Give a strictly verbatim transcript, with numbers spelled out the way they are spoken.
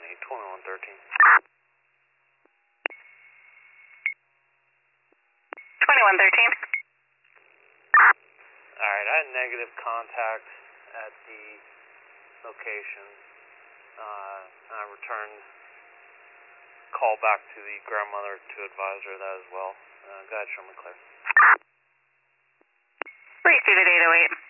County, twenty-one thirteen. twenty-one thirteen. Alright, I had negative contact at the location. Uh, and I returned call back to the grandmother to advise her of that as well. Uh, go ahead, show me clear. Please do the eight oh eight.